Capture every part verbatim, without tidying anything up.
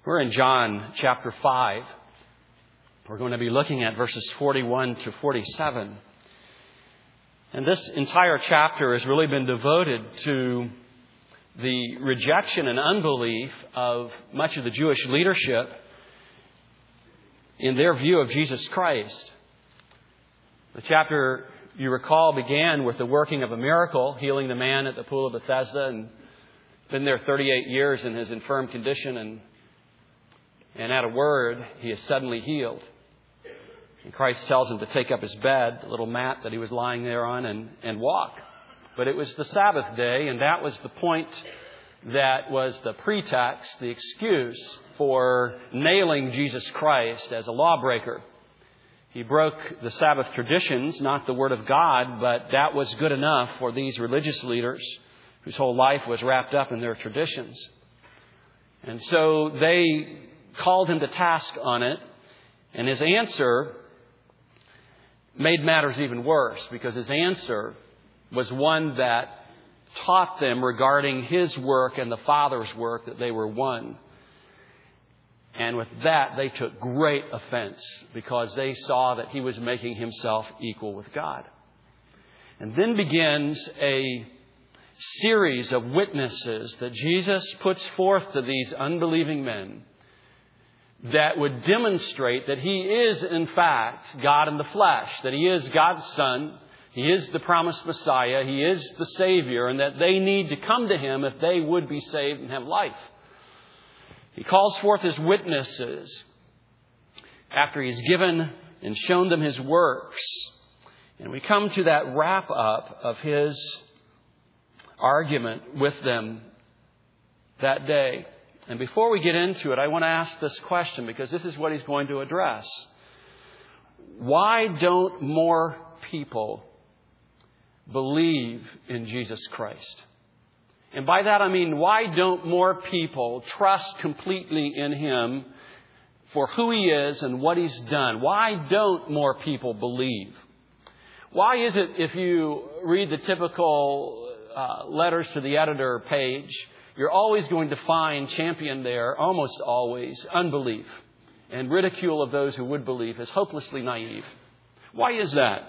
We're in John chapter five. We're going to be looking at verses forty-one to forty-seven. And this entire chapter has really been devoted to the rejection and unbelief of much of the Jewish leadership in their view of Jesus Christ. The chapter, you recall, began with the working of a miracle, healing the man at the pool of Bethesda, and been there thirty-eight years in his infirm condition, and and at a word, he is suddenly healed. And Christ tells him to take up his bed, the little mat that he was lying there on, and, and walk. But it was the Sabbath day, and that was the point that was the pretext, the excuse for nailing Jesus Christ as a lawbreaker. He broke the Sabbath traditions, not the Word of God, but that was good enough for these religious leaders whose whole life was wrapped up in their traditions. And so they called him to task on it, and his answer made matters even worse, because his answer was one that taught them regarding his work and the Father's work that they were one. And with that, they took great offense, because they saw that he was making himself equal with God. And then begins a series of witnesses that Jesus puts forth to these unbelieving men that would demonstrate that he is, in fact, God in the flesh, that he is God's Son, he is the promised Messiah, he is the Savior, and that they need to come to him if they would be saved and have life. He calls forth his witnesses after he's given and shown them his works. And we come to that wrap up of his argument with them that day. And before we get into it, I want to ask this question, because this is what he's going to address. Why don't more people believe in Jesus Christ? And by that I mean, why don't more people trust completely in him for who he is and what he's done? Why don't more people believe? Why is it, if you read the typical uh, letters to the editor page, you're always going to find championed there, almost always, unbelief and ridicule of those who would believe as hopelessly naive. Why is that?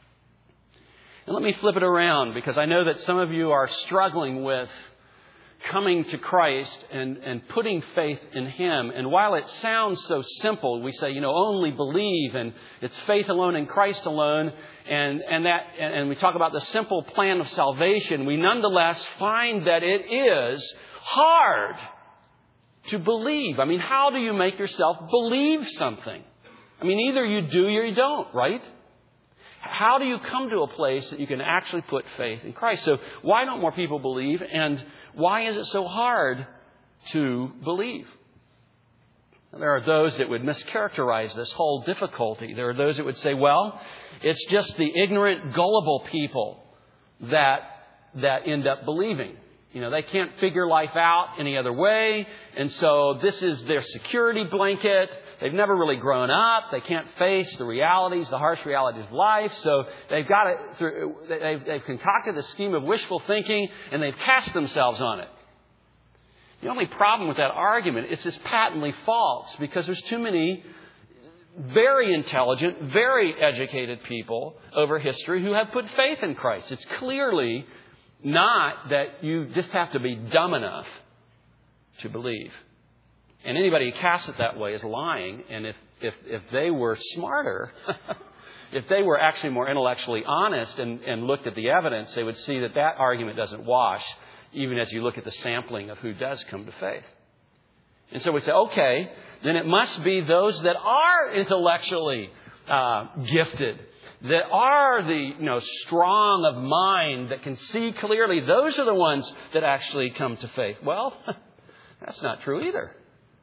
And let me flip it around, because I know that some of you are struggling with coming to Christ and, and putting faith in him. And while it sounds so simple, we say, you know, only believe, and it's faith alone in Christ alone. And, and that, and we talk about the simple plan of salvation. We nonetheless find that it is hard to believe. I mean, how do you make yourself believe something? I mean, either you do or you don't, right? How do you come to a place that you can actually put faith in Christ? So why don't more people believe? And why is it so hard to believe? There are those that would mischaracterize this whole difficulty. There are those that would say, well, it's just the ignorant, gullible people that that end up believing. You know, they can't figure life out any other way. And so this is their security blanket. They've never really grown up. They can't face the realities, the harsh realities of life. So they've got it through, they've, they've concocted a scheme of wishful thinking, and they've cast themselves on it. The only problem with that argument is it's patently false, because there's too many very intelligent, very educated people over history who have put faith in Christ. It's clearly not that you just have to be dumb enough to believe. And anybody who casts it that way is lying. And if, if, if they were smarter, if they were actually more intellectually honest and, and looked at the evidence, they would see that that argument doesn't wash, even as you look at the sampling of who does come to faith. And so we say, okay, then it must be those that are intellectually uh, gifted, that are the you know strong of mind, that can see clearly. Those are the ones that actually come to faith. Well, that's not true either.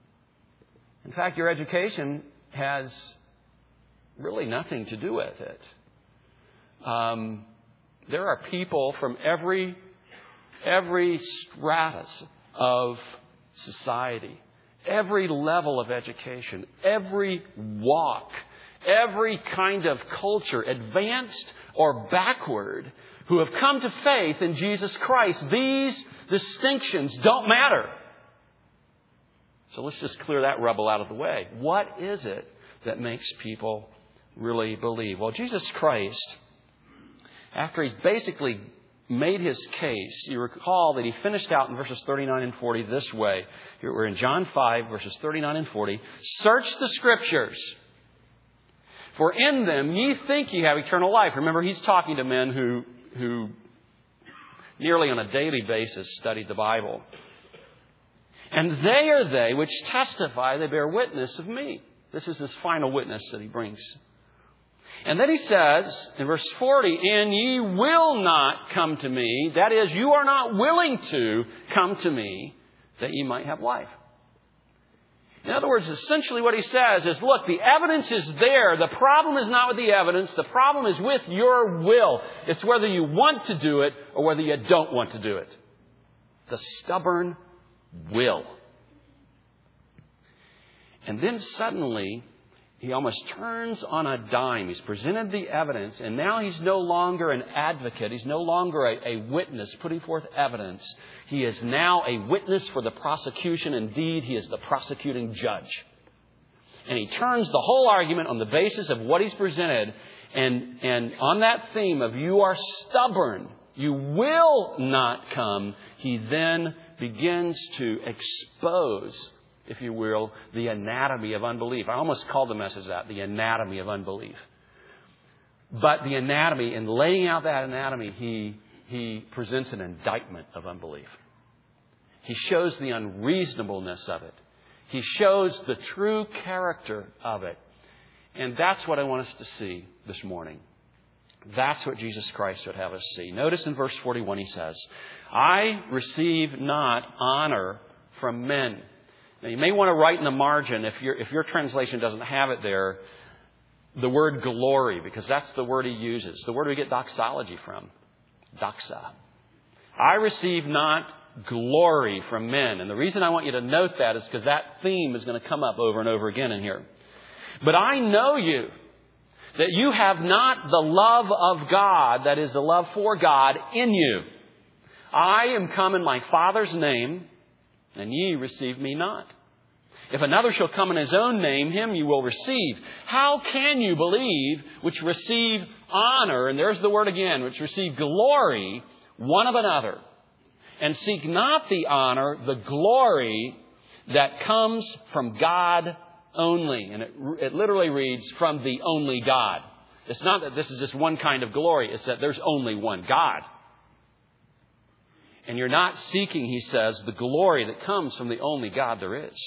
In fact, your education has really nothing to do with it. Um, there are people from every every stratus of society, every level of education, every walk, every kind of culture, advanced or backward, who have come to faith in Jesus Christ. These distinctions don't matter. So let's just clear that rubble out of the way. What is it that makes people really believe? Well, Jesus Christ, after he's basically made his case, you recall that he finished out in verses thirty-nine and forty this way. Here we're in John five, verses thirty-nine and forty. Search the Scriptures, for in them ye think ye have eternal life. Remember, he's talking to men who, who nearly on a daily basis studied the Bible. And they are they which testify, they bear witness of me. This is his final witness that he brings. And then he says in verse forty, and ye will not come to me. That is, you are not willing to come to me that ye might have life. In other words, essentially what he says is, look, the evidence is there. The problem is not with the evidence. The problem is with your will. It's whether you want to do it or whether you don't want to do it. The stubborn will. And then suddenly, he almost turns on a dime. He's presented the evidence, and now he's no longer an advocate. He's no longer a, a witness putting forth evidence. He is now a witness for the prosecution. Indeed, he is the prosecuting judge. And he turns the whole argument on the basis of what he's presented. And, and on that theme of you are stubborn, you will not come, he then begins to expose, if you will, the anatomy of unbelief. I almost called the message that, the anatomy of unbelief. But the anatomy, in laying out that anatomy, he, he presents an indictment of unbelief. He shows the unreasonableness of it. He shows the true character of it. And that's what I want us to see this morning. That's what Jesus Christ would have us see. Notice in verse forty-one he says, I receive not honor from men. Now, you may want to write in the margin, if your if your translation doesn't have it there, the word glory, because that's the word he uses. The word we get doxology from. Doxa. I receive not glory from men. And the reason I want you to note that is because that theme is going to come up over and over again in here. But I know you, that you have not the love of God, that is the love for God, in you. I am come in my Father's name, and ye receive me not. If another shall come in his own name, him you will receive. How can you believe which receive honor, and there's the word again, which receive glory one of another, and seek not the honor, the glory that comes from God only? And it, it literally reads, from the only God. It's not that this is just one kind of glory. It's that there's only one God. And you're not seeking, he says, the glory that comes from the only God there is.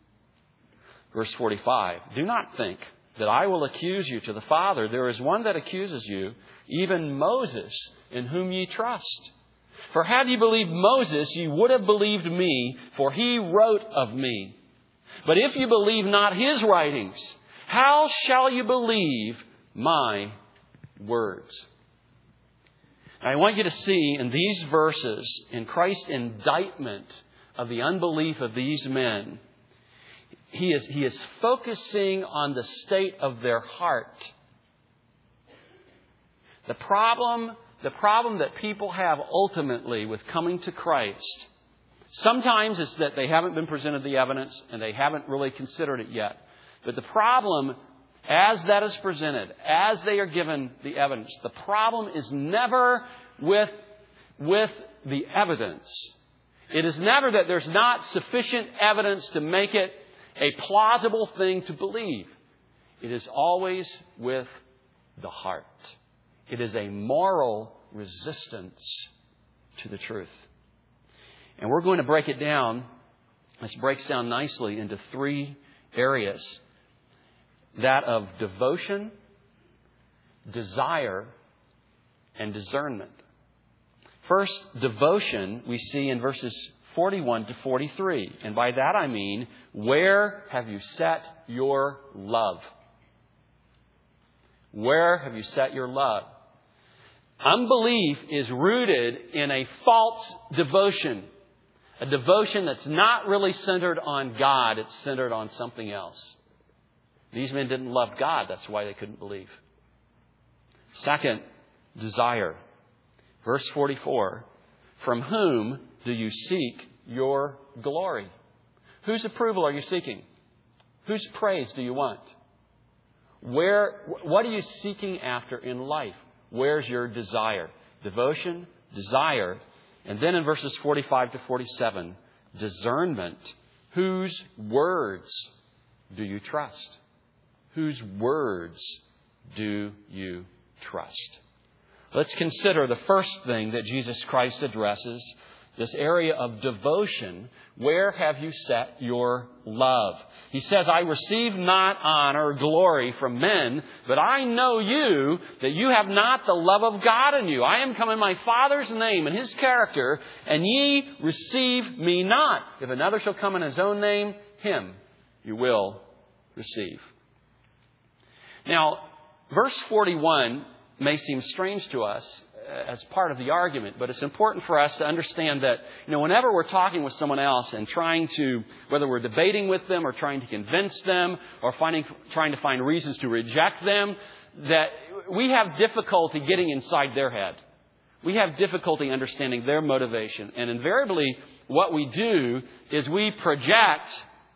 Verse forty-five, do not think that I will accuse you to the Father. There is one that accuses you, even Moses, in whom ye trust. For had ye believed Moses, ye would have believed me, for he wrote of me. But if you believe not his writings, how shall you believe my words? I want you to see in these verses, in Christ's indictment of the unbelief of these men, he is, he is focusing on the state of their heart. The problem, the problem that people have ultimately with coming to Christ, sometimes it's that they haven't been presented the evidence and they haven't really considered it yet. But the problem, as that is presented, as they are given the evidence, the problem is never with, with the evidence. It is never that there's not sufficient evidence to make it a plausible thing to believe. It is always with the heart. It is a moral resistance to the truth. And we're going to break it down. This breaks down nicely into three areas. That of devotion, desire, and discernment. First, devotion we see in verses forty-one to forty-three. And by that I mean, where have you set your love? Where have you set your love? Unbelief is rooted in a false devotion. A devotion that's not really centered on God. It's centered on something else. These men didn't love God. That's why they couldn't believe. Second, desire. Verse forty-four. From whom do you seek your glory? Whose approval are you seeking? Whose praise do you want? Where, what are you seeking after in life? Where's your desire? Devotion, desire, and then in verses forty-five to forty-seven, discernment. Whose words do you trust? Whose words do you trust? Let's consider the first thing that Jesus Christ addresses, this area of devotion. Where have you set your love? He says, I receive not honor or glory from men, but I know you, that you have not the love of God in you. I am come in my Father's name and His character, and ye receive me not. If another shall come in his own name, him you will receive. Now, verse forty-one may seem strange to us as part of the argument, but it's important for us to understand that, you know, whenever we're talking with someone else and trying to, whether we're debating with them or trying to convince them or finding, trying to find reasons to reject them, that we have difficulty getting inside their head. We have difficulty understanding their motivation. And invariably, what we do is we project,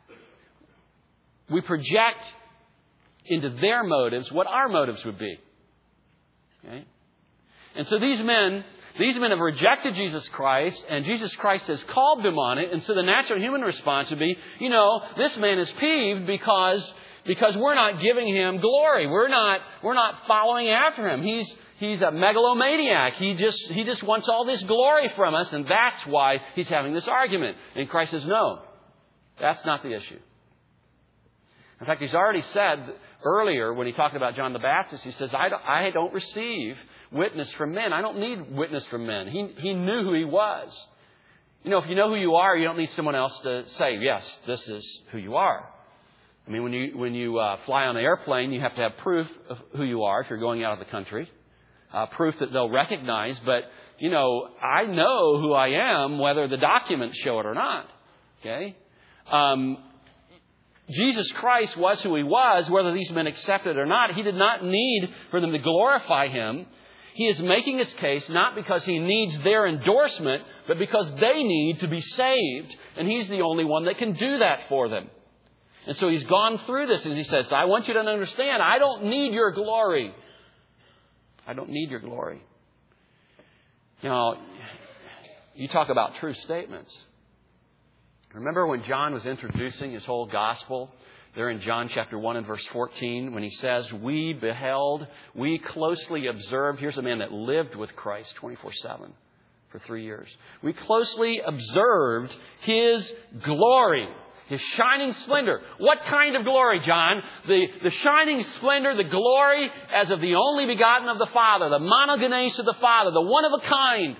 we project into their motives what our motives would be. Okay? And so these men, these men have rejected Jesus Christ, and Jesus Christ has called them on it. And so the natural human response would be, you know, this man is peeved because because we're not giving him glory. We're not we're not following after him. He's he's a megalomaniac. He just he just wants all this glory from us, and that's why he's having this argument. And Christ says, no, that's not the issue. In fact, he's already said earlier when he talked about John the Baptist, he says, I don't, I don't receive witness from men. I don't need witness from men. He, he knew who he was. You know, if you know who you are, you don't need someone else to say, yes, this is who you are. I mean, when you when you uh, fly on an airplane, you have to have proof of who you are if you're going out of the country. Uh, proof that they'll recognize. But, you know, I know who I am whether the documents show it or not. Okay? Um Jesus Christ was who He was, whether these men accepted it or not. He did not need for them to glorify Him. He is making His case not because He needs their endorsement, but because they need to be saved. And He's the only one that can do that for them. And so He's gone through this and He says, I want you to understand, I don't need your glory. I don't need your glory. Now, you talk about true statements. Remember when John was introducing his whole gospel there in John chapter one and verse fourteen, when he says, we beheld, we closely observed. Here's a man that lived with Christ twenty-four seven for three years. We closely observed His glory, His shining splendor. What kind of glory, John? The, the shining splendor, the glory as of the only begotten of the Father, the monogenes of the Father, the one of a kind.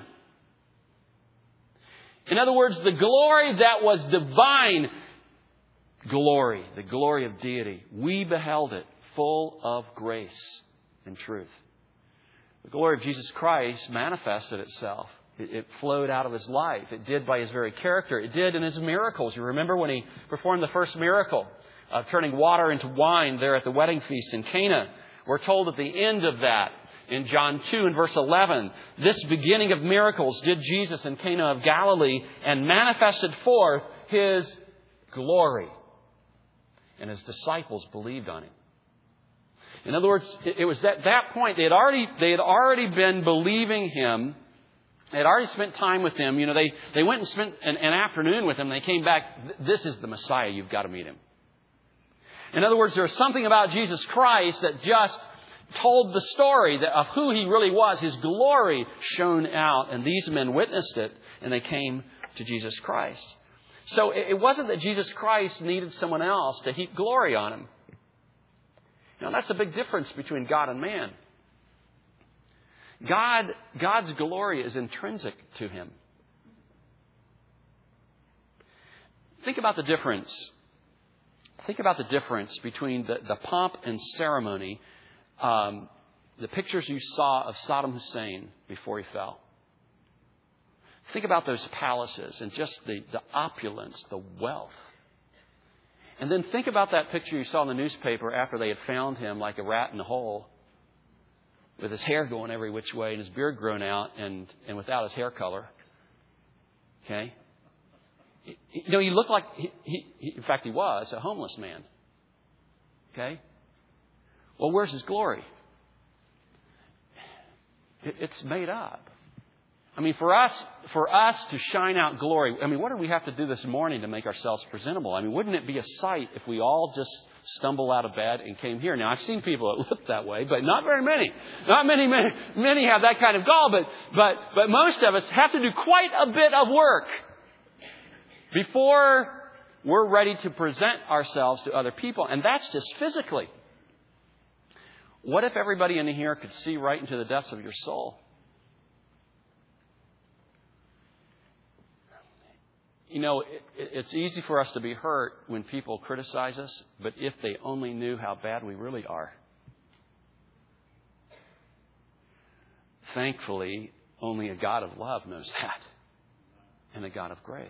In other words, the glory that was divine glory, the glory of deity. We beheld it full of grace and truth. The glory of Jesus Christ manifested itself. It, it flowed out of His life. It did by His very character. It did in His miracles. You remember when He performed the first miracle of turning water into wine there at the wedding feast in Cana. We're told at the end of that, in John two and verse eleven, this beginning of miracles did Jesus in Cana of Galilee and manifested forth His glory. And His disciples believed on Him. In other words, it was at that point they had already they had already been believing Him. They had already spent time with Him. You know, they, they went and spent an, an afternoon with Him. They came back. This is the Messiah. You've got to meet Him. In other words, there's something about Jesus Christ that just told the story of who He really was. His glory shone out, and these men witnessed it, and they came to Jesus Christ. So it wasn't that Jesus Christ needed someone else to heap glory on Him. Now, that's a big difference between God and man. God, God's glory is intrinsic to Him. Think about the difference. Think about the difference between the, the pomp and ceremony, um, the pictures you saw of Saddam Hussein before he fell. Think about those palaces and just the, the opulence, the wealth. And then think about that picture you saw in the newspaper after they had found him like a rat in a hole, with his hair going every which way and his beard grown out and, and without his hair color. Okay? You know, he looked like, he, he, he, in fact, he was a homeless man. Okay? Well, where's his glory? It, it's made up. I mean, for us, for us to shine out glory, I mean, what do we have to do this morning to make ourselves presentable? I mean, wouldn't it be a sight if we all just stumbled out of bed and came here? Now, I've seen people that look that way, but not very many. Not many, many, many have that kind of gall, but, but, but most of us have to do quite a bit of work before we're ready to present ourselves to other people. And that's just physically. What if everybody in here could see right into the depths of your soul? You know, it, it's easy for us to be hurt when people criticize us, but if they only knew how bad we really are. Thankfully, only a God of love knows that, and a God of grace.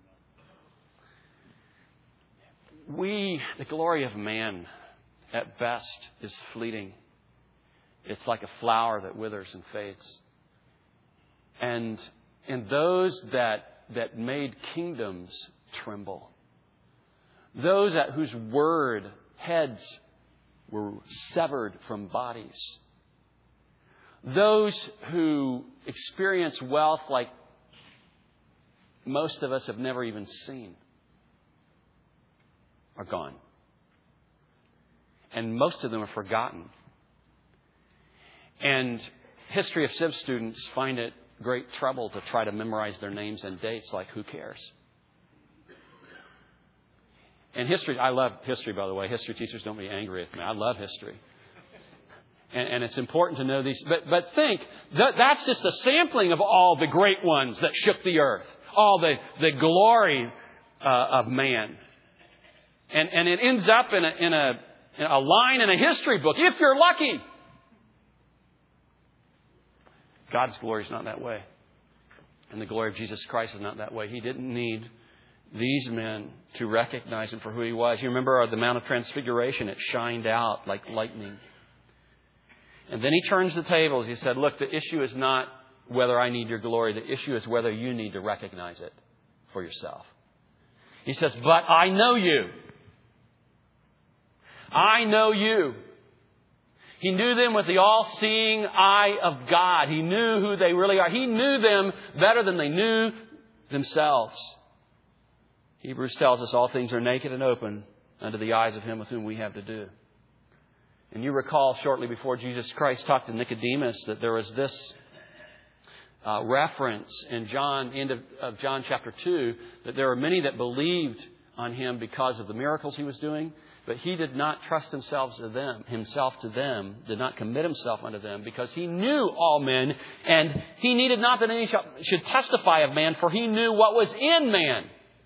We, the glory of man, at best, is fleeting. It's like a flower that withers and fades. And, and those that that made kingdoms tremble. Those at whose word heads were severed from bodies. Those who experience wealth like most of us have never even seen are gone. And most of them are forgotten. And History of Civ students find it great trouble to try to memorize their names and dates, like who cares? And history, I love history, by the way. History teachers, don't be angry at me. I love history. And, and it's important to know these. But, but think, that, that's just a sampling of all the great ones that shook the earth. All the, the glory uh, of man. And, and it ends up in a, in, a, in a line in a history book, if you're lucky. God's glory is not that way. And the glory of Jesus Christ is not that way. He didn't need these men to recognize Him for who He was. You remember the Mount of Transfiguration? It shined out like lightning. And then He turns the tables. He said, look, the issue is not whether I need your glory. The issue is whether you need to recognize it for yourself. He says, but I know you. I know you. He knew them with the all-seeing eye of God. He knew who they really are. He knew them better than they knew themselves. Hebrews tells us all things are naked and open unto the eyes of Him with whom we have to do. And you recall shortly before Jesus Christ talked to Nicodemus that there was this uh, reference in John, end of, of John chapter two, that there were many that believed on Him because of the miracles He was doing. But He did not trust himself to them, himself to them, did not commit Himself unto them, because He knew all men, and He needed not that any should testify of man, for He knew what was in man.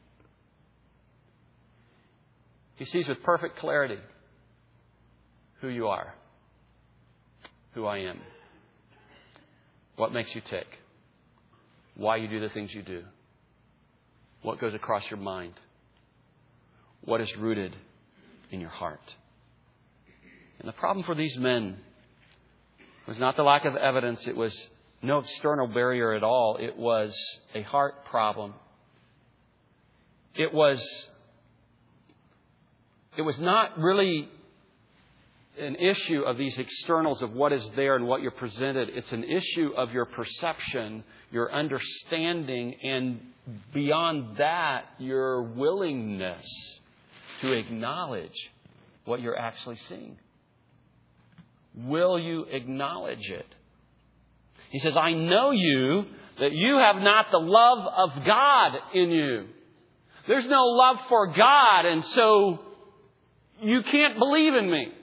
He sees with perfect clarity who you are, who I am, what makes you tick, why you do the things you do, what goes across your mind, what is rooted in your heart. And the problem for these men was not the lack of evidence. It was no external barrier at all. It was a heart problem. It was, it was not really an issue of these externals of what is there and what you're presented. It's an issue of your perception, your understanding, and beyond that, your willingness to acknowledge what you're actually seeing. Will you acknowledge it? He says, I know you, that you have not the love of God in you. There's no love for God, and so you can't believe in me.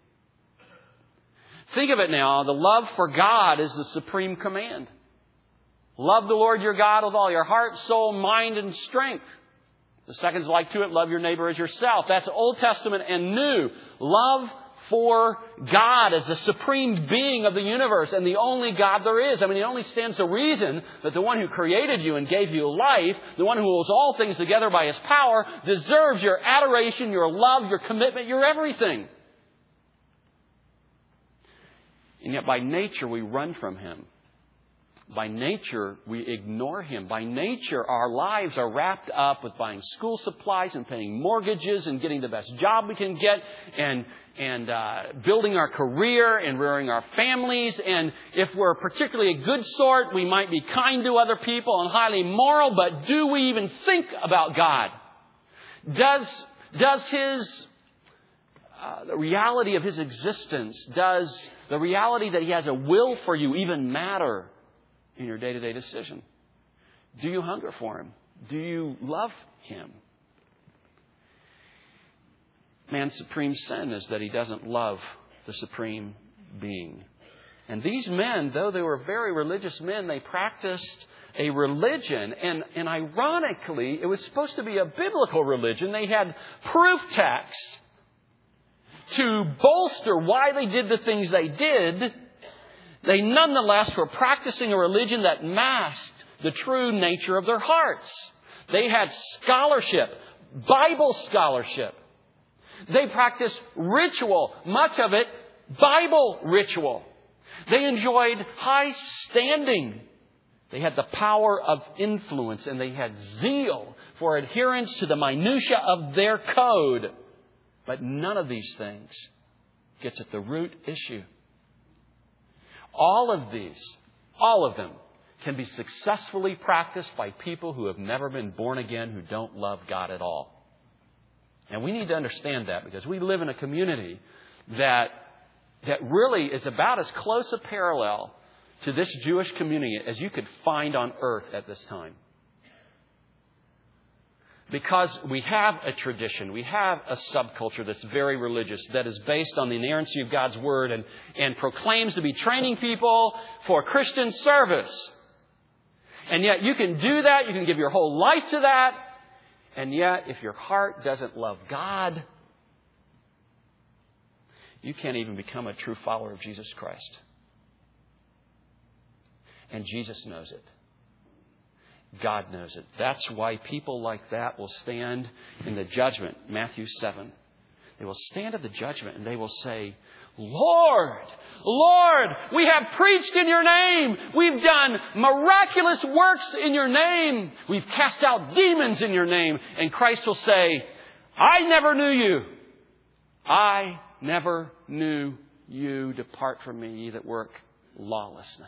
Think of it now. The love for God is the supreme command. Love the Lord your God with all your heart, soul, mind, and strength. The second's like to it, love your neighbor as yourself. That's Old Testament and New. Love for God as the supreme being of the universe and the only God there is. I mean, it only stands to reason that the one who created you and gave you life, the one who holds all things together by His power, deserves your adoration, your love, your commitment, your everything. And yet by nature we run from Him. By nature, we ignore Him. By nature, our lives are wrapped up with buying school supplies and paying mortgages and getting the best job we can get and and uh, building our career and rearing our families. And if we're particularly a good sort, we might be kind to other people and highly moral. But do we even think about God? Does does His uh, the reality of His existence, does the reality that He has a will for you even matter in your day-to-day decision? Do you hunger for Him? Do you love Him? Man's supreme sin is that he doesn't love the supreme being. And these men, though they were very religious men, they practiced a religion. And, and ironically, it was supposed to be a biblical religion. They had proof texts to bolster why they did the things they did. They nonetheless were practicing a religion that masked the true nature of their hearts. They had scholarship, Bible scholarship. They practiced ritual, much of it Bible ritual. They enjoyed high standing. They had the power of influence, and they had zeal for adherence to the minutia of their code. But none of these things gets at the root issue. All of these, all of them, can be successfully practiced by people who have never been born again, who don't love God at all. And we need to understand that, because we live in a community that, that really is about as close a parallel to this Jewish community as you could find on earth at this time. Because we have a tradition, we have a subculture that's very religious, that is based on the inerrancy of God's Word and, and proclaims to be training people for Christian service. And yet you can do that, you can give your whole life to that, and yet if your heart doesn't love God, you can't even become a true follower of Jesus Christ. And Jesus knows it. God knows it. That's why people like that will stand in the judgment. Matthew seven. They will stand at the judgment and they will say, Lord, Lord, we have preached in your name. We've done miraculous works in your name. We've cast out demons in your name. And Christ will say, I never knew you. I never knew you. Depart from me, ye that work lawlessness.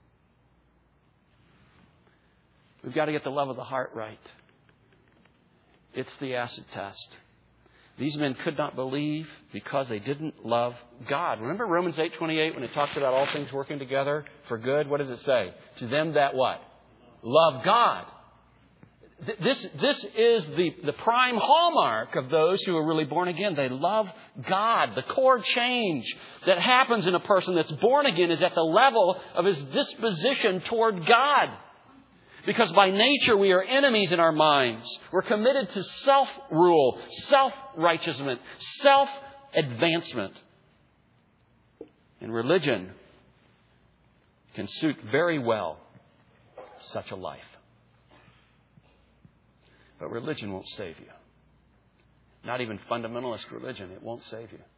We've got to get the love of the heart right. It's the acid test. These men could not believe because they didn't love God. Remember Romans eight twenty-eight when it talks about all things working together for good? What does it say? To them that what? Love God. This, this is the, the prime hallmark of those who are really born again. They love God. The core change that happens in a person that's born again is at the level of his disposition toward God. Because by nature we are enemies in our minds. We're committed to self-rule, self-righteousness, self-advancement. And religion can suit very well such a life. But religion won't save you. Not even fundamentalist religion. It won't save you.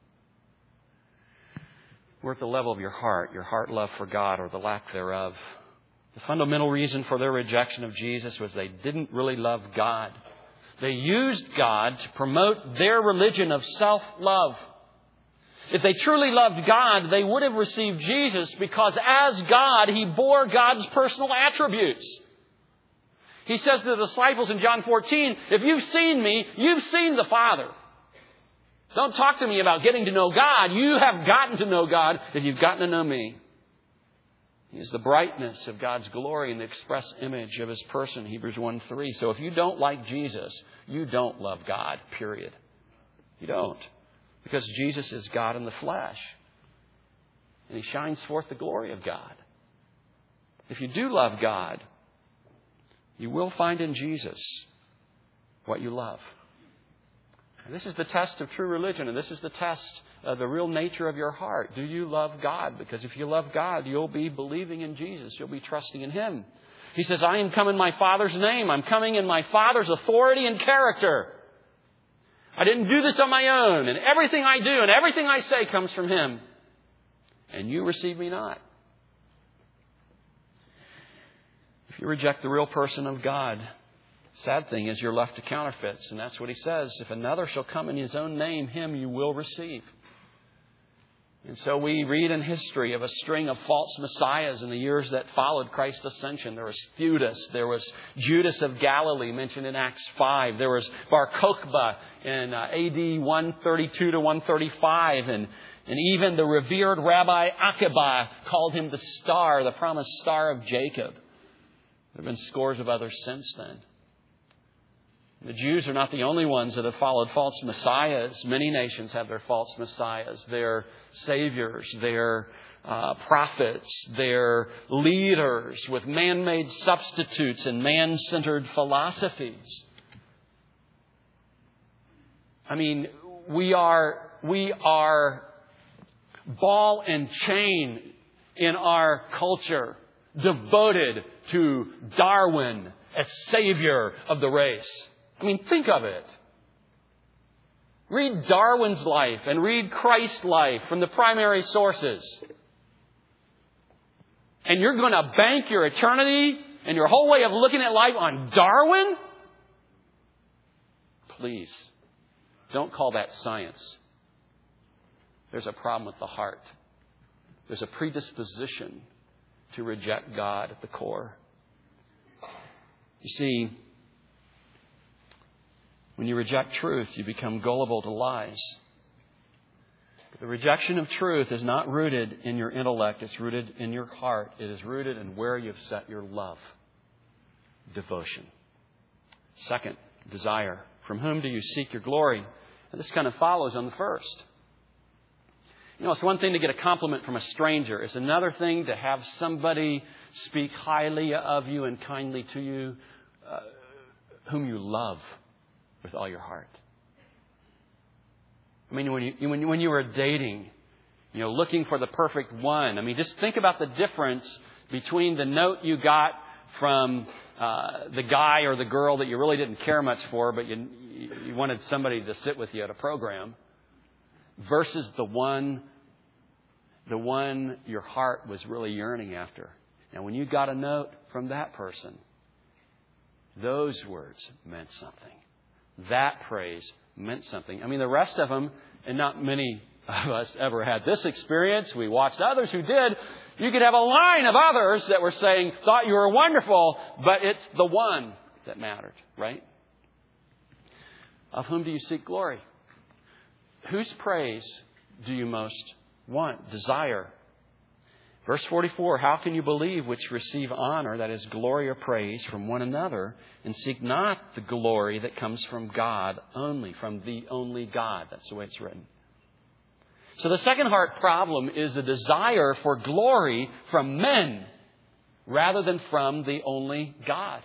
We're at the level of your heart, your heart love for God or the lack thereof. The fundamental reason for their rejection of Jesus was they didn't really love God. They used God to promote their religion of self-love. If they truly loved God, they would have received Jesus because as God, He bore God's personal attributes. He says to the disciples in John fourteen, if you've seen me, you've seen the Father. Don't talk to me about getting to know God. You have gotten to know God if you've gotten to know me. He is the brightness of God's glory and the express image of His person, Hebrews one three. So if you don't like Jesus, you don't love God, period. You don't. Because Jesus is God in the flesh. And He shines forth the glory of God. If you do love God, you will find in Jesus what you love. And this is the test of true religion, and this is the test of the real nature of your heart. Do you love God? Because if you love God, you'll be believing in Jesus. You'll be trusting in Him. He says, I am come in my Father's name. I'm coming in my Father's authority and character. I didn't do this on my own, and everything I do and everything I say comes from Him. And you receive me not. If you reject the real person of God, sad thing is you're left to counterfeits. And that's what he says. If another shall come in his own name, him you will receive. And so we read in history of a string of false messiahs in the years that followed Christ's ascension. There was Theudas. There was Judas of Galilee mentioned in Acts five. There was Bar Kokhba in uh, A D one thirty-two to one thirty-five. And, and even the revered Rabbi Akiba called him the star, the promised star of Jacob. There have been scores of others since then. The Jews are not the only ones that have followed false messiahs. Many nations have their false messiahs, their saviors, their uh, prophets, their leaders with man-made substitutes and man-centered philosophies. I mean, we are we are ball and chain in our culture, devoted to Darwin as savior of the race. I mean, think of it. Read Darwin's life and read Christ's life from the primary sources. And you're going to bank your eternity and your whole way of looking at life on Darwin? Please, don't call that science. There's a problem with the heart. There's a predisposition to reject God at the core. You see, when you reject truth, you become gullible to lies. But the rejection of truth is not rooted in your intellect. It's rooted in your heart. It is rooted in where you've set your love. Devotion. Second, desire. From whom do you seek your glory? And this kind of follows on the first. You know, it's one thing to get a compliment from a stranger. It's another thing to have somebody speak highly of you and kindly to you, uh, whom you love with all your heart. I mean, when you, when you, when you were dating, you know, looking for the perfect one, I mean, just think about the difference between the note you got from uh, the guy or the girl that you really didn't care much for, but you, you wanted somebody to sit with you at a program, versus the one, the one your heart was really yearning after. Now, when you got a note from that person, those words meant something. That praise meant something. I mean, the rest of them, and not many of us ever had this experience. We watched others who did. You could have a line of others that were saying, thought you were wonderful, but it's the one that mattered, right? Of whom do you seek glory? Whose praise do you most want, desire? Verse forty-four, how can you believe which receive honor, that is glory or praise, from one another, and seek not the glory that comes from God only, from the only God? That's the way it's written. So the second heart problem is a desire for glory from men rather than from the only God.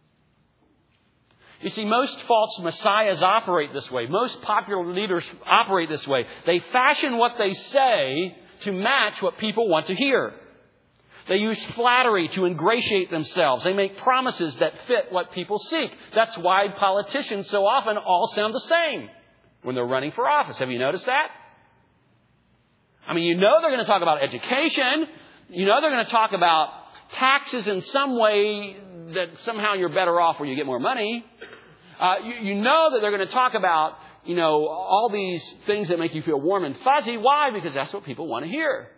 You see, most false messiahs operate this way. Most popular leaders operate this way. They fashion what they say to match what people want to hear. They use flattery to ingratiate themselves. They make promises that fit what people seek. That's why politicians so often all sound the same when they're running for office. Have you noticed that? I mean, you know they're going to talk about education. You know they're going to talk about taxes in some way that somehow you're better off where you get more money. Uh, you, you know that they're going to talk about, you know, all these things that make you feel warm and fuzzy. Why? Because that's what people want to hear.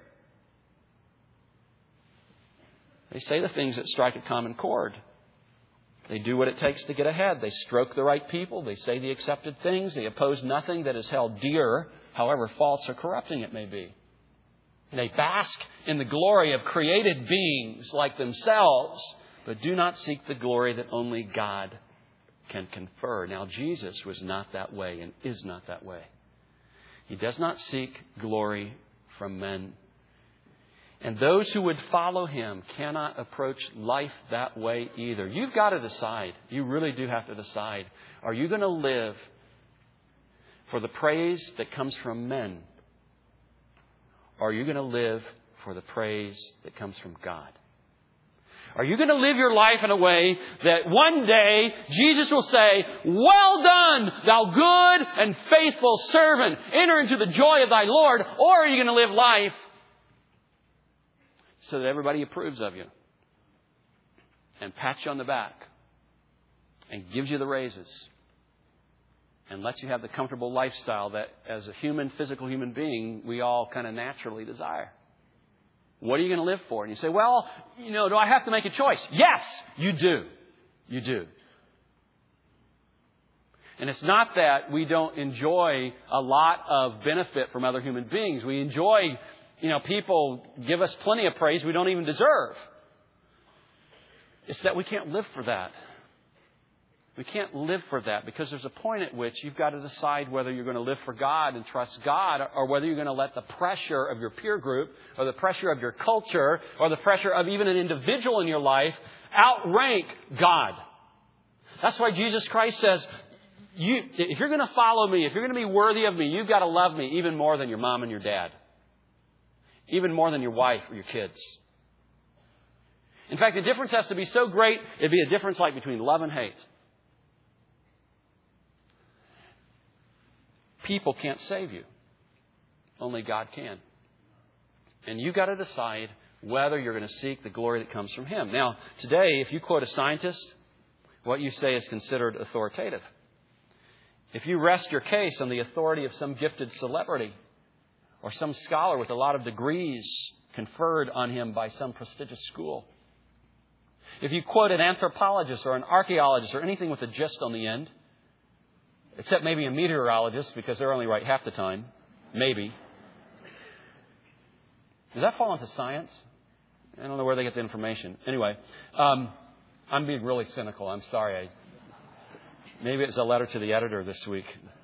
They say the things that strike a common chord. They do what it takes to get ahead. They stroke the right people. They say the accepted things. They oppose nothing that is held dear, however false or corrupting it may be. They bask in the glory of created beings like themselves, but do not seek the glory that only God can confer. Now, Jesus was not that way and is not that way. He does not seek glory from men. And those who would follow Him cannot approach life that way either. You've got to decide. You really do have to decide. Are you going to live for the praise that comes from men? Or are you going to live for the praise that comes from God? Are you going to live your life in a way that one day Jesus will say, well done, thou good and faithful servant. Enter into the joy of thy Lord. Or are you going to live life so that everybody approves of you? and pats you on the back and gives you the raises and lets you have the comfortable lifestyle that as a human, physical human being, we all kind of naturally desire. What are you going to live for? And you say, well, you know, do I have to make a choice? Yes, you do. You do. And it's not that we don't enjoy a lot of benefit from other human beings. We enjoy, you know, people give us plenty of praise we don't even deserve. It's that we can't live for that. We can't live for that because there's a point at which you've got to decide whether you're going to live for God and trust God or whether you're going to let the pressure of your peer group or the pressure of your culture or the pressure of even an individual in your life outrank God. That's why Jesus Christ says, you, if you're going to follow me, if you're going to be worthy of me, you've got to love me even more than your mom and your dad. Even more than your wife or your kids. In fact, the difference has to be so great, it'd be a difference like between love and hate. People can't save you. Only God can. And you've got to decide whether you're going to seek the glory that comes from Him. Now, today, if you quote a scientist, what you say is considered authoritative. If you rest your case on the authority of some gifted celebrity or some scholar with a lot of degrees conferred on him by some prestigious school, if you quote an anthropologist or an archaeologist or anything with a gist on the end, except maybe a meteorologist because they're only right half the time, maybe. Does that fall into science? I don't know where they get the information. Anyway, um, I'm being really cynical. I'm sorry. I, maybe it's a letter to the editor this week.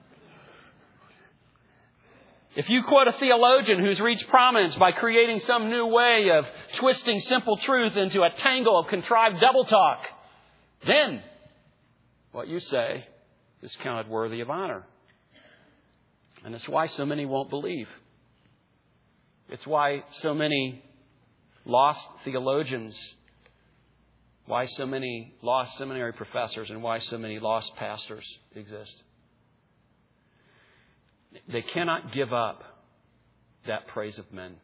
If you quote a theologian who's reached prominence by creating some new way of twisting simple truth into a tangle of contrived double talk, then what you say is counted worthy of honor. And it's why so many won't believe. It's why so many lost theologians, why so many lost seminary professors, and why so many lost pastors exist. They cannot give up that praise of men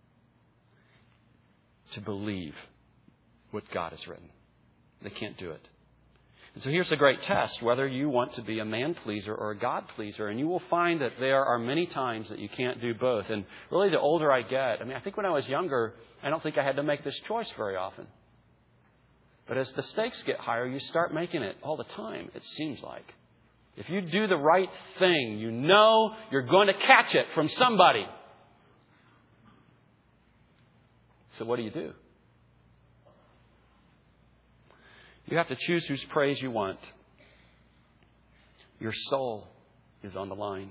to believe what God has written. They can't do it. And so here's a great test, whether you want to be a man pleaser or a God pleaser. And you will find that there are many times that you can't do both. And really, the older I get, I mean, I think when I was younger, I don't think I had to make this choice very often. But as the stakes get higher, you start making it all the time, it seems like. If you do the right thing, you know you're going to catch it from somebody. So what do you do? You have to choose whose praise you want. Your soul is on the line.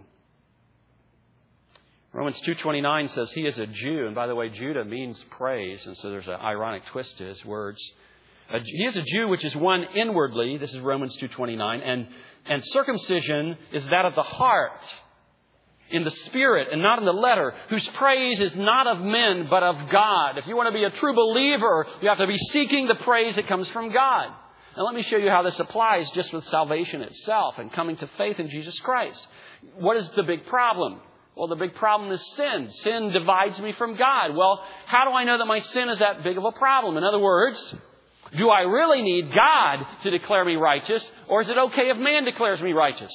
Romans two twenty-nine says he is a Jew. And by the way, Judah means praise. And so there's an ironic twist to his words. He is a Jew which is one inwardly. This is Romans two twenty-nine. And, and circumcision is that of the heart, in the spirit and not in the letter, whose praise is not of men but of God. If you want to be a true believer, you have to be seeking the praise that comes from God. Now let me show you how this applies just with salvation itself and coming to faith in Jesus Christ. What is the big problem? Well, the big problem is sin. Sin divides me from God. Well, how do I know that my sin is that big of a problem? In other words, do I really need God to declare me righteous, or is it okay if man declares me righteous?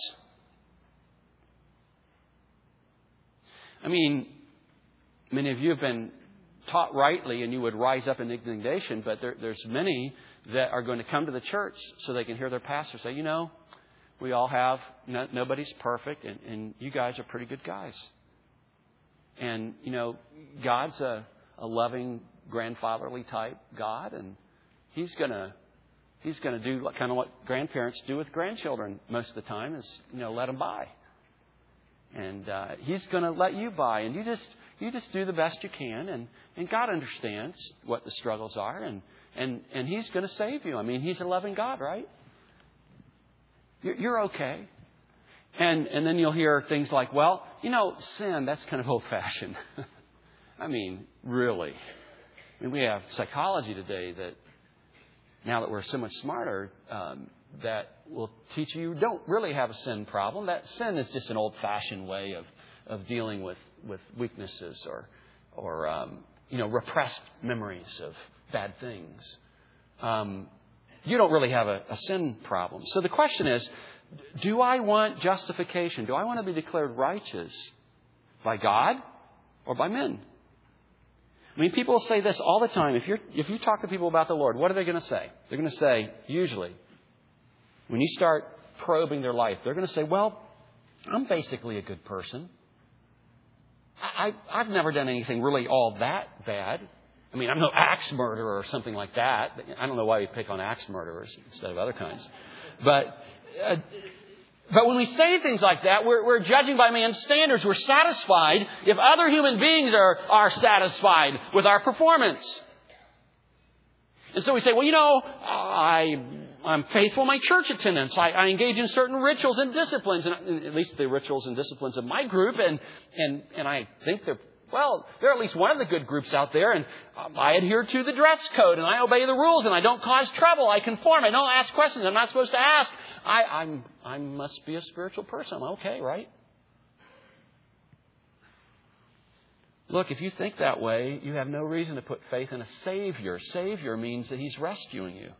I mean, many of you have been taught rightly and you would rise up in indignation, but there, there's many that are going to come to the church so they can hear their pastor say, you know, we all have, no, nobody's perfect, and, and you guys are pretty good guys. And, you know, God's a, a loving, grandfatherly type God, and He's going to He's going to do kind of what grandparents do with grandchildren most of the time is, you know, let them by. And uh, He's going to let you by. And you just you just do the best you can. And, and God understands what the struggles are. And, and, and He's going to save you. I mean, He's a loving God, right? You're, you're okay. And, and then you'll hear things like, well, you know, sin, that's kind of old-fashioned. I mean, really. I mean, we have psychology today that, now that we're so much smarter, um, that will teach you you don't really have a sin problem. That sin is just an old-fashioned way of, of dealing with, with weaknesses or, or um, you know, repressed memories of bad things. Um, you don't really have a, a sin problem. So the question is, do I want justification? Do I want to be declared righteous by God or by men? I mean, people say this all the time. If you're, if you talk to people about the Lord, what are they going to say? They're going to say, usually, when you start probing their life, they're going to say, well, I'm basically a good person. I, I've never done anything really all that bad. I mean, I'm no axe murderer or something like that. I don't know why we pick on axe murderers instead of other kinds. But uh, but when we say things like that, we're, we're judging by man's standards. We're satisfied if other human beings are, are satisfied with our performance. And so we say, well, you know, I, I'm faithful in my church attendance. I, I engage in certain rituals and disciplines, and at least the rituals and disciplines of my group. And, and, and I think they're, well, they're at least one of the good groups out there. And um, I adhere to the dress code, and I obey the rules, and I don't cause trouble. I conform. I don't ask questions I'm not supposed to ask. I, I'm, I must be a spiritual person. I'm okay, right? Look, if you think that way, you have no reason to put faith in a Savior. Savior means that He's rescuing you.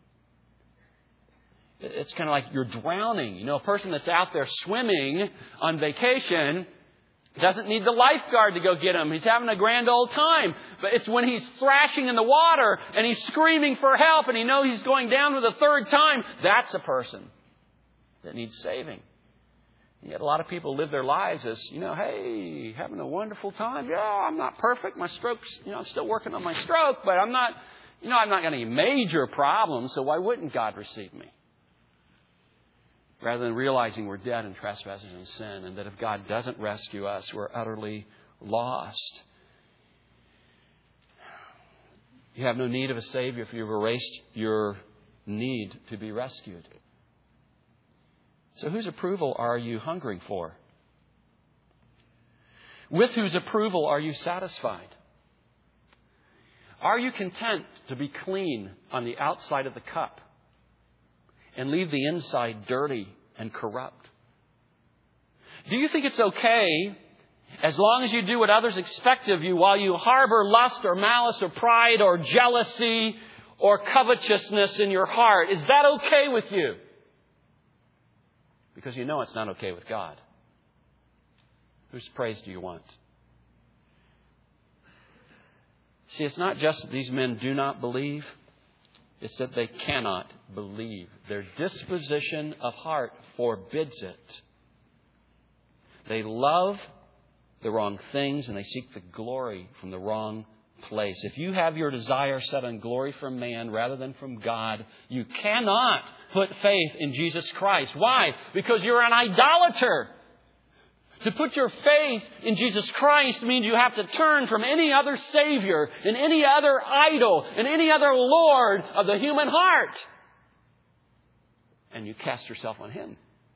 It's kind of like you're drowning. You know, a person that's out there swimming on vacation doesn't need the lifeguard to go get him. He's having a grand old time. But it's when he's thrashing in the water and he's screaming for help and he knows he's going down for the third time, that's a person that needs saving. Yet a lot of people live their lives as, you know, hey, having a wonderful time. Yeah, I'm not perfect. My stroke's, you know, I'm still working on my stroke, but I'm not, you know, I'm not got any major problems, so why wouldn't God receive me? Rather than realizing we're dead in trespasses and sin, and that if God doesn't rescue us, we're utterly lost. You have no need of a Savior if you've erased your need to be rescued. So whose approval are you hungering for? With whose approval are you satisfied? Are you content to be clean on the outside of the cup and leave the inside dirty and corrupt? Do you think it's okay as long as you do what others expect of you while you harbor lust or malice or pride or jealousy or covetousness in your heart? Is that okay with you? Because you know it's not okay with God. Whose praise do you want? See, it's not just that these men do not believe. It's that they cannot believe. Their disposition of heart forbids it. They love the wrong things and they seek the glory from the wrong place. If you have your desire set on glory from man rather than from God, you cannot put faith in Jesus Christ. Why? Because you're an idolater. To put your faith in Jesus Christ means you have to turn from any other Savior and any other idol and any other Lord of the human heart. And you cast yourself on Him.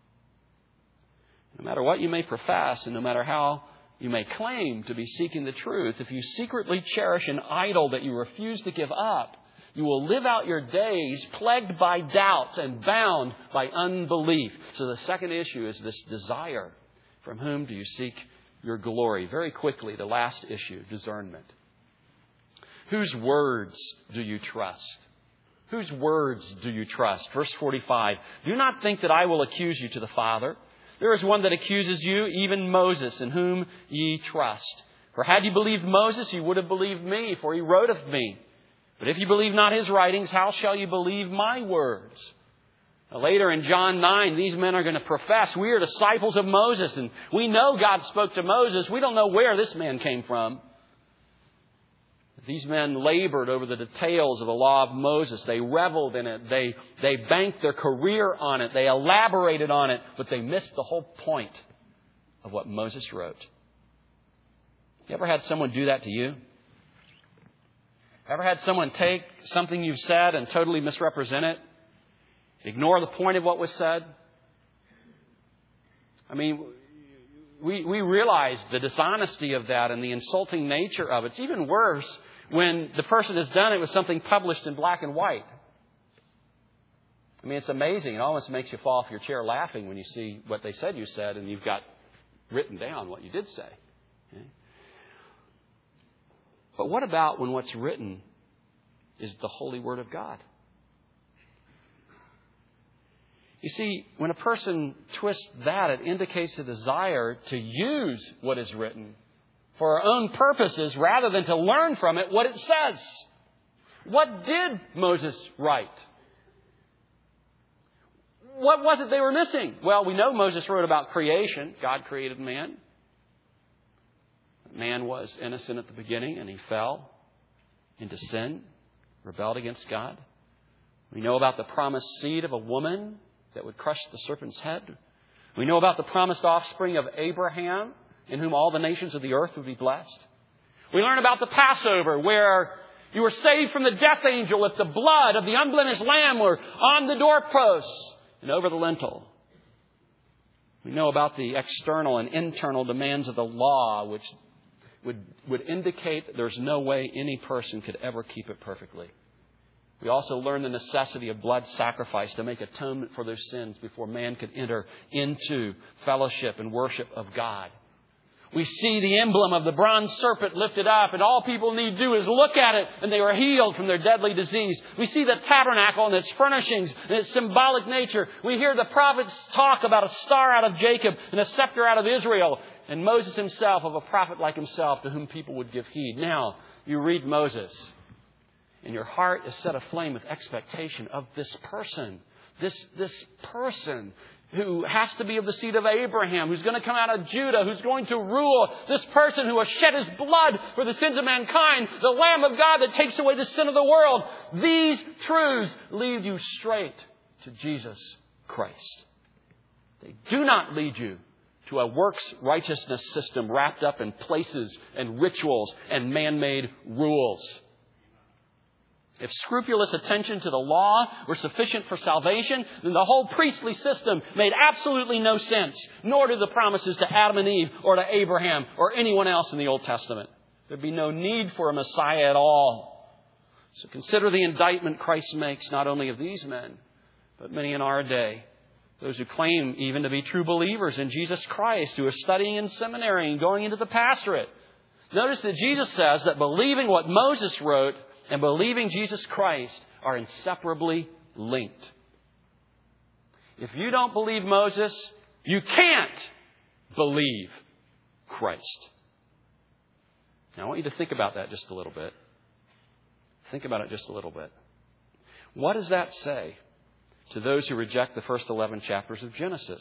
No matter what you may profess and no matter how you may claim to be seeking the truth, if you secretly cherish an idol that you refuse to give up, you will live out your days plagued by doubts and bound by unbelief. So the second issue is this desire. From whom do you seek your glory? Very quickly, the last issue, discernment. Whose words do you trust? Whose words do you trust? Verse forty-five, do not think that I will accuse you to the Father. There is one that accuses you, even Moses, in whom ye trust. For had you believed Moses, you would have believed me, for he wrote of me. But if you believe not his writings, how shall you believe my words? Now, later in John nine, these men are going to profess, we are disciples of Moses, and we know God spoke to Moses. We don't know where this man came from. These men labored over the details of the law of Moses. They reveled in it. They, they banked their career on it. They elaborated on it. But they missed the whole point of what Moses wrote. You ever had someone do that to you? Ever had someone take something you've said and totally misrepresent it? Ignore the point of what was said? I mean, we, we realize the dishonesty of that and the insulting nature of it. It's even worse when the person has done it with something published in black and white. I mean, it's amazing. It almost makes you fall off your chair laughing when you see what they said you said and you've got written down what you did say. Okay? But what about when what's written is the holy Word of God? You see, when a person twists that, it indicates a desire to use what is written for our own purposes rather than to learn from it what it says. What did Moses write? What was it they were missing? Well, we know Moses wrote about creation. God created man. Man was innocent at the beginning and he fell into sin, rebelled against God. We know about the promised seed of a woman that would crush the serpent's head. We know about the promised offspring of Abraham, in whom all the nations of the earth would be blessed. We learn about the Passover, where you were saved from the death angel if the blood of the unblemished lamb were on the doorposts and over the lintel. We know about the external and internal demands of the law, which would, would indicate that there's no way any person could ever keep it perfectly. We also learn the necessity of blood sacrifice to make atonement for their sins before man could enter into fellowship and worship of God. We see the emblem of the bronze serpent lifted up, and all people need to do is look at it, and they were healed from their deadly disease. We see the tabernacle and its furnishings and its symbolic nature. We hear the prophets talk about a star out of Jacob and a scepter out of Israel, and Moses himself of a prophet like himself to whom people would give heed. Now, you read Moses, and your heart is set aflame with expectation of this person. This, this person who has to be of the seed of Abraham, who's going to come out of Judah, who's going to rule. This person who has shed his blood for the sins of mankind, the Lamb of God that takes away the sin of the world. These truths lead you straight to Jesus Christ. They do not lead you to a works righteousness system wrapped up in places and rituals and man-made rules. If scrupulous attention to the law were sufficient for salvation, then the whole priestly system made absolutely no sense, nor did the promises to Adam and Eve or to Abraham or anyone else in the Old Testament. There'd be no need for a Messiah at all. So consider the indictment Christ makes not only of these men, but many in our day. Those who claim even to be true believers in Jesus Christ, who are studying in seminary and going into the pastorate. Notice that Jesus says that believing what Moses wrote and believing Jesus Christ are inseparably linked. If you don't believe Moses, you can't believe Christ. Now, I want you to think about that just a little bit. Think about it just a little bit. What does that say to those who reject the first eleven chapters of Genesis?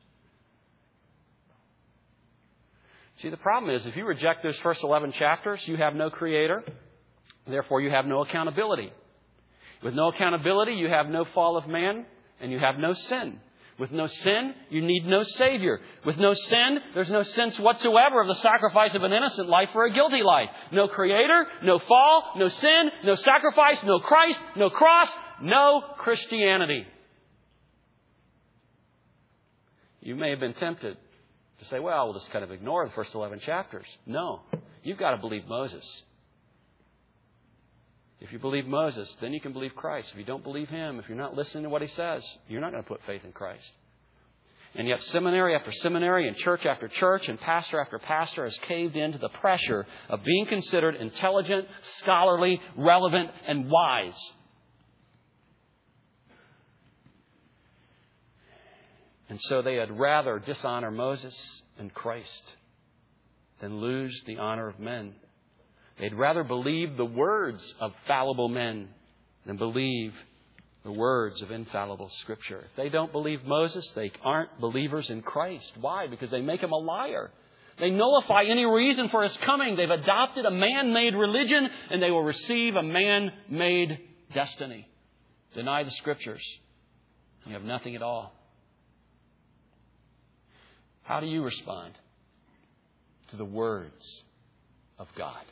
See, the problem is if you reject those first eleven chapters, you have no creator. Therefore, you have no accountability. With no accountability, you have no fall of man, and you have no sin. With no sin, you need no Savior. With no sin, there's no sense whatsoever of the sacrifice of an innocent life for a guilty life. No Creator, no fall, no sin, no sacrifice, no Christ, no cross, no Christianity. You may have been tempted to say, well, we'll just kind of ignore the first eleven chapters. No, you've got to believe Moses. If you believe Moses, then you can believe Christ. If you don't believe him, if you're not listening to what he says, you're not going to put faith in Christ. And yet seminary after seminary and church after church and pastor after pastor has caved into the pressure of being considered intelligent, scholarly, relevant, and wise. And so they had rather dishonor Moses and Christ than lose the honor of men. They'd rather believe the words of fallible men than believe the words of infallible Scripture. If they don't believe Moses, they aren't believers in Christ. Why? Because they make him a liar. They nullify any reason for his coming. They've adopted a man-made religion, and they will receive a man-made destiny. Deny the Scriptures. You have nothing at all. How do you respond to the words of God?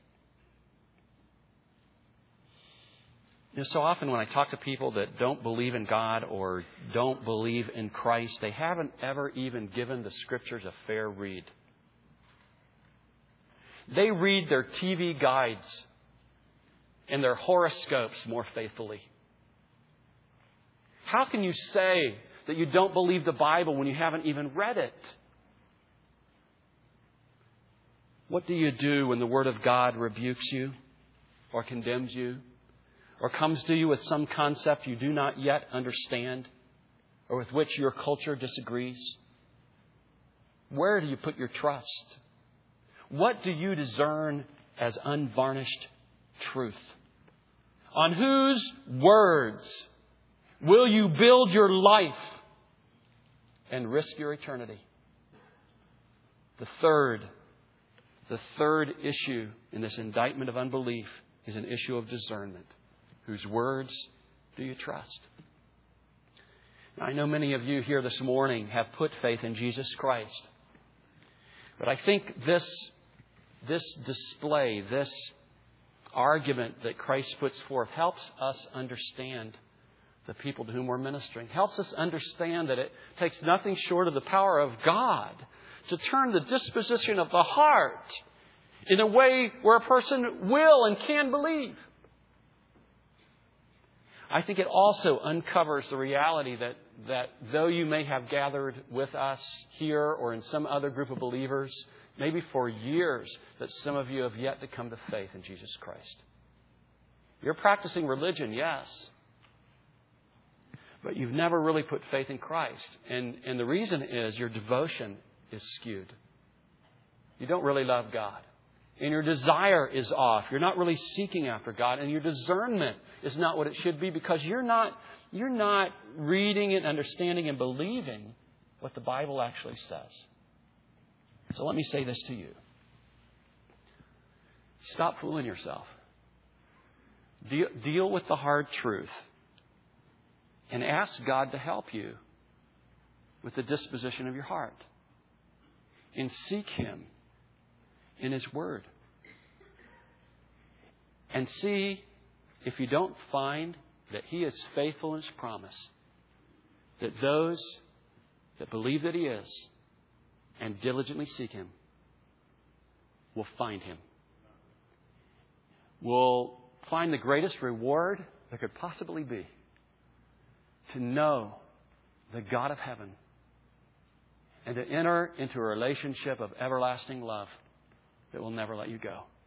You know, so often when I talk to people that don't believe in God or don't believe in Christ, they haven't ever even given the Scriptures a fair read. They read their T V guides and their horoscopes more faithfully. How can you say that you don't believe the Bible when you haven't even read it? What do you do when the Word of God rebukes you or condemns you? Or comes to you with some concept you do not yet understand? or with which your culture disagrees? Where do you put your trust? What do you discern as unvarnished truth? On whose words will you build your life and risk your eternity? The third, the third issue in this indictment of unbelief is an issue of discernment. Whose words do you trust? Now, I know many of you here this morning have put faith in Jesus Christ. But I think this, this display, this argument that Christ puts forth helps us understand the people to whom we're ministering. Helps us understand that it takes nothing short of the power of God to turn the disposition of the heart in a way where a person will and can believe. I think it also uncovers the reality that, that though you may have gathered with us here or in some other group of believers, maybe for years, that some of you have yet to come to faith in Jesus Christ. You're practicing religion, yes, but you've never really put faith in Christ. And, and the reason is your devotion is skewed. You don't really love God. And your desire is off. You're not really seeking after God. And your discernment is not what it should be because you're not, you're not reading and understanding and believing what the Bible actually says. So let me say this to you. Stop fooling yourself. Deal, deal with the hard truth. And ask God to help you with the disposition of your heart. And seek Him in His Word. And see if you don't find that He is faithful in His promise. That those that believe that He is and diligently seek Him will find Him. Will find the greatest reward there could possibly be. To know the God of heaven. And to enter into a relationship of everlasting love that will never let you go.